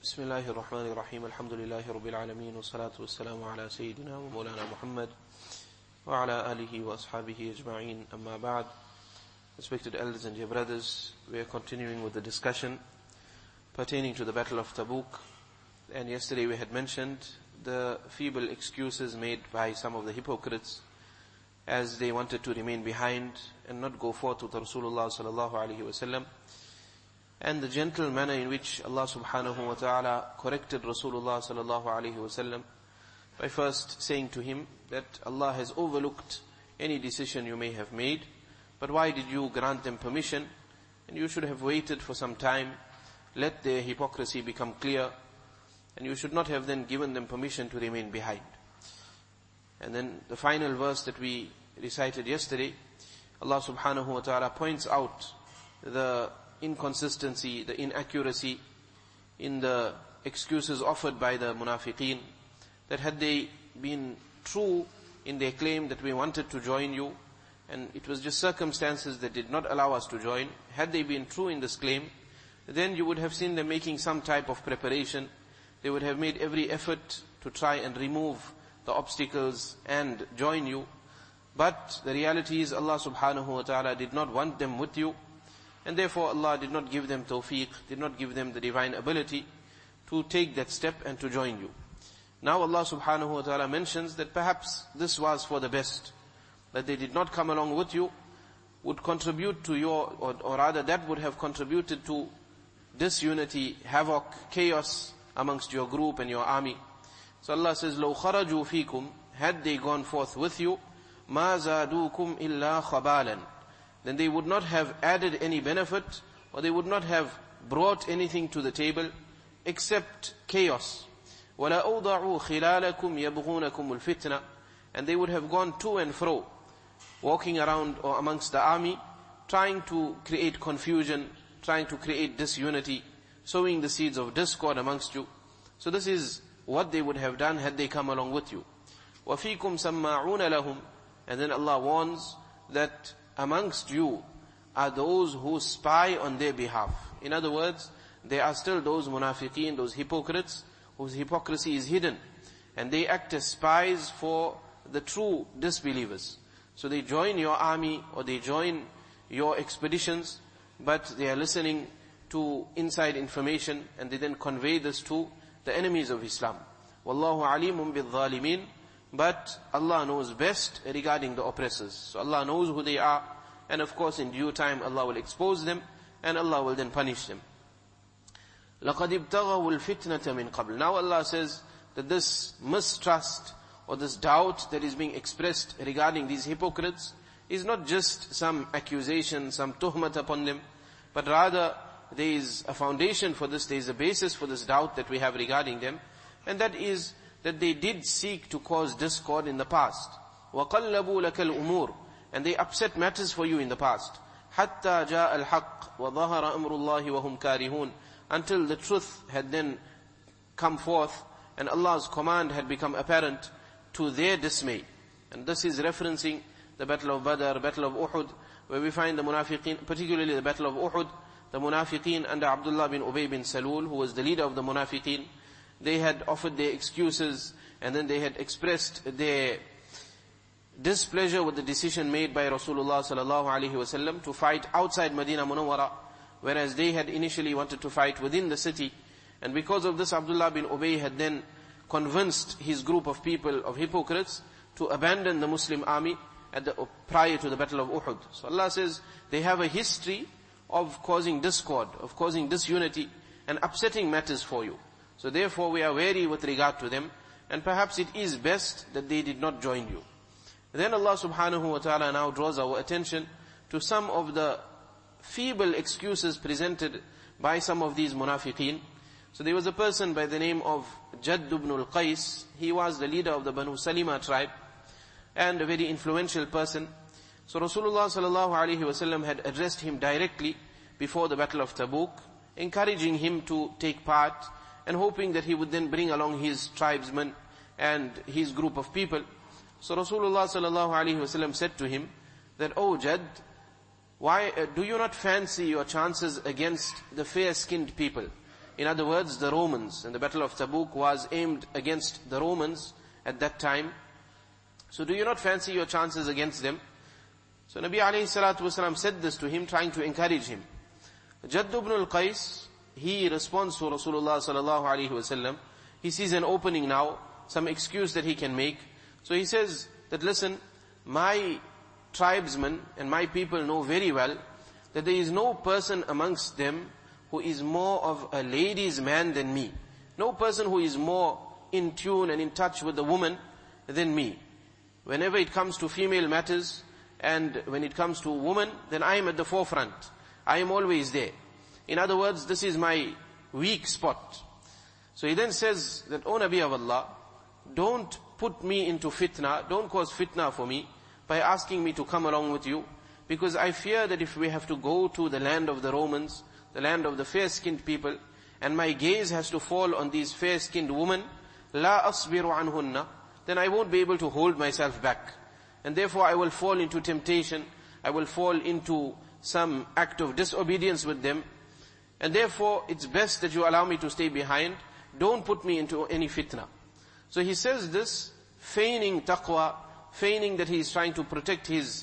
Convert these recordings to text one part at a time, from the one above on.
بسم الله الرحمن الرحيم الحمد لله رب العالمين والصلاة والسلام على سيدنا ومولانا محمد وعلى آله وأصحابه أجمعين أما بعد. Respected elders and dear brothers, we are continuing with the discussion pertaining to the Battle of Tabuk. And yesterday we had mentioned the feeble excuses made by some of the hypocrites as they wanted to remain behind and not go forth with Rasulullah sallallahu alaihi wasallam, and the gentle manner in which Allah subhanahu wa ta'ala corrected Rasulullah sallallahu alaihi wasallam by first saying to him that Allah has overlooked any decision you may have made, but why did you grant them permission? And you should have waited for some time, let their hypocrisy become clear, and you should not have then given them permission to remain behind. And then the final verse that we recited yesterday, Allah subhanahu wa ta'ala points out the inconsistency, the inaccuracy in the excuses offered by the munafiqeen, that had they been true in their claim that we wanted to join you, and it was just circumstances that did not allow us to join, had they been true in this claim, then you would have seen them making some type of preparation. They would have made every effort to try and remove the obstacles and join you. But the reality is Allah subhanahu wa ta'ala did not want them with you, and therefore Allah did not give them tawfiq, did not give them the divine ability to take that step and to join you. Now Allah subhanahu wa ta'ala mentions that perhaps this was for the best, that they did not come along with you, would contribute to your, or rather that would have contributed to disunity, havoc, chaos amongst your group and your army. So Allah says, لَوْ خَرَجُوا فِيكُمْ, had they gone forth with you, مَا زَادُوكُمْ إِلَّا خَبَالًا, then they would not have added any benefit, or they would not have brought anything to the table except chaos. وَلَا أَوْضَعُوا خِلَالَكُمْ يَبْغُونَكُمُ الْفِتْنَةِ, and they would have gone to and fro, walking around or amongst the army, trying to create confusion, trying to create disunity, sowing the seeds of discord amongst you. So this is what they would have done had they come along with you. وَفِيكُمْ سَمَّاعُونَ لَهُمْ, and then Allah warns that amongst you are those who spy on their behalf. In other words, there are still those munafiqeen, those hypocrites, whose hypocrisy is hidden, and they act as spies for the true disbelievers. So they join your army or they join your expeditions, but they are listening to inside information, and they then convey this to the enemies of Islam. Wallahu alimun bil-zalimin, but Allah knows best regarding the oppressors. So Allah knows who they are, and of course in due time Allah will expose them, and Allah will then punish them. لَقَدْ ابْتَغَوُا الْفِتْنَةَ مِنْ قَبْلِ. Now Allah says that this mistrust or this doubt that is being expressed regarding these hypocrites is not just some accusation, some tuhmat upon them, but rather there is a foundation for this, there is a basis for this doubt that we have regarding them, and that is that they did seek to cause discord in the past. وَقَلَّبُوا لَكَ الْأُمُورِ, and they upset matters for you in the past. حَتَّى جَاءَ الْحَقِّ وَظَهَرَ أَمْرُ اللَّهِ وَهُمْ كَارِهُونَ, until the truth had then come forth and Allah's command had become apparent to their dismay. And this is referencing the Battle of Badr, Battle of Uhud, where we find the munafiqeen, particularly the Battle of Uhud, the munafiqeen under Abdullah bin Ubay bin Salul, who was the leader of the munafiqeen. They had offered their excuses, and then they had expressed their displeasure with the decision made by Rasulullah sallallahu alaihi wasallam to fight outside Medina Munawwara, whereas they had initially wanted to fight within the city. And because of this, Abdullah bin Ubay had then convinced his group of people, of hypocrites, to abandon the Muslim army prior to the Battle of Uhud. So Allah says they have a history of causing discord, of causing disunity, and upsetting matters for you. So therefore we are wary with regard to them, and perhaps it is best that they did not join you. Then Allah subhanahu wa ta'ala now draws our attention to some of the feeble excuses presented by some of these munafiqeen. So there was a person by the name of Jadd ibn al-Qais. He was the leader of the Banu Salima tribe, and a very influential person. So Rasulullah sallallahu alaihi wasallam had addressed him directly before the Battle of Tabuk, encouraging him to take part, and hoping that he would then bring along his tribesmen and his group of people. So Rasulullah sallallahu alaihi wasallam said to him that, "O Jadd, why do you not fancy your chances against the fair-skinned people? In other words, the Romans. And the Battle of Tabuk was aimed against the Romans at that time. So do you not fancy your chances against them? So Nabi alayhi salatu wasalam said this to him, trying to encourage him. Jadd ibn al-Qais, he responds to Rasulullah sallallahu alayhi wasallam. He sees an opening now, some excuse that he can make. So he says that, listen, my tribesmen and my people know very well that there is no person amongst them who is more of a ladies' man than me. No person who is more in tune and in touch with the woman than me. Whenever it comes to female matters and when it comes to woman, then I am at the forefront. I am always there. In other words, this is my weak spot. So he then says that, O Nabi of Allah, don't put me into fitna, don't cause fitna for me by asking me to come along with you, because I fear that if we have to go to the land of the Romans, the land of the fair-skinned people, and my gaze has to fall on these fair-skinned women, la asbiru anhunna, then I won't be able to hold myself back. And therefore I will fall into temptation, I will fall into some act of disobedience with them, and therefore it's best that you allow me to stay behind, don't put me into any fitna. So he says this, feigning taqwa, feigning that he is trying to protect his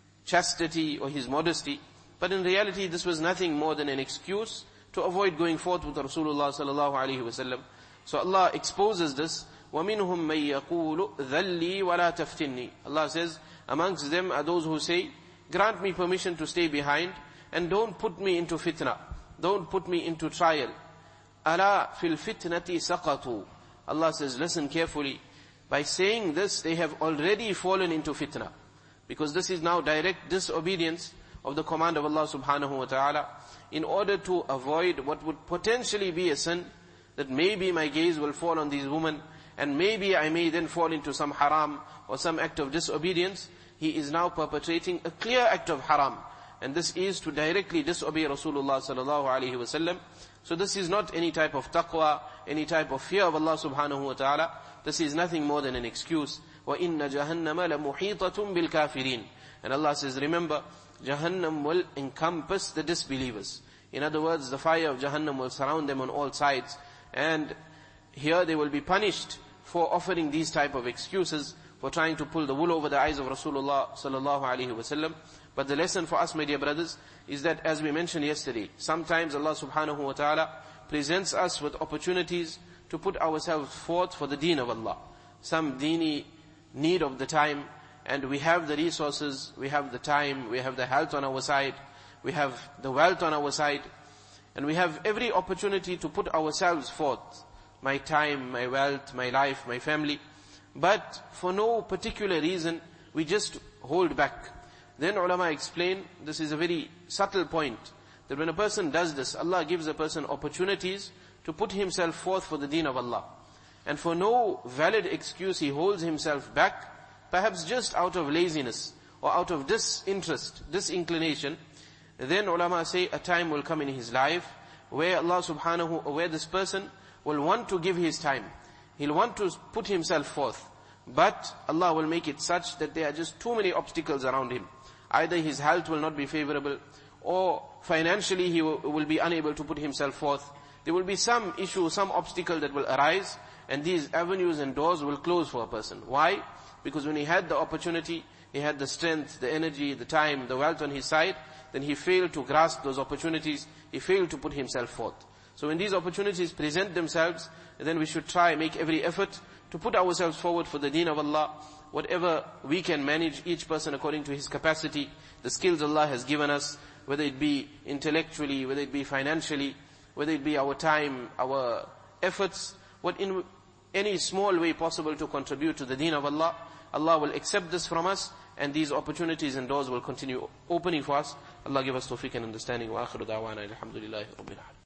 chastity or his modesty, but in reality this was nothing more than an excuse to avoid going forth with Rasulullah sallallahu alaihi wasallam. So Allah exposes this, وَمِنْهُمْ مَنْ يَقُولُ ذَلِّي وَلَا تَفْتِنِّي. Allah says, amongst them are those who say, grant me permission to stay behind and don't put me into fitna, don't put me into trial. أَلَا فِي الْفِتْنَةِ سَقَطُوا. Allah says, listen carefully, by saying this they have already fallen into fitna, because this is now direct disobedience of the command of Allah subhanahu wa ta'ala, in order to avoid what would potentially be a sin, that maybe my gaze will fall on these women, and maybe I may then fall into some haram or some act of disobedience. He is now perpetrating a clear act of haram, and this is to directly disobey Rasulullah sallallahu alaihi wasallam. So this is not any type of taqwa, any type of fear of Allah subhanahu wa ta'ala. This is nothing more than an excuse. وَإِنَّ جَهَنَّمَ لَمُحِيطَةٌ بِالْكَافِرِينَ. And Allah says, remember, Jahannam will encompass the disbelievers. In other words, the fire of Jahannam will surround them on all sides. And here they will be punished for offering these type of excuses, for trying to pull the wool over the eyes of Rasulullah sallallahu alaihi wasallam. But the lesson for us, my dear brothers, is that, as we mentioned yesterday, sometimes Allah subhanahu wa ta'ala presents us with opportunities to put ourselves forth for the deen of Allah. Some deeni need of the time, and we have the resources, we have the time, we have the health on our side, we have the wealth on our side, and we have every opportunity to put ourselves forth. My time, my wealth, my life, my family. But for no particular reason, we just hold back. Then ulama explain, this is a very subtle point, that when a person does this, Allah gives a person opportunities to put himself forth for the deen of Allah. And for no valid excuse he holds himself back, perhaps just out of laziness or out of disinterest, disinclination. Then ulama say a time will come in his life where where this person will want to give his time. He'll want to put himself forth. But Allah will make it such that there are just too many obstacles around him. Either his health will not be favorable, or financially he will be unable to put himself forth. There will be some issue, some obstacle that will arise, and these avenues and doors will close for a person. Why? Because when he had the opportunity, he had the strength, the energy, the time, the wealth on his side, then he failed to grasp those opportunities, he failed to put himself forth. So when these opportunities present themselves, then we should try, make every effort to put ourselves forward for the deen of Allah. Whatever we can manage, each person according to his capacity, the skills Allah has given us, whether it be intellectually, whether it be financially, whether it be our time, our efforts, what in any small way possible to contribute to the deen of Allah, Allah will accept this from us, and these opportunities and doors will continue opening for us. Allah give us tawfiq and understanding. Wa akhiru da'wana alhamdulillahi rabbil alamin.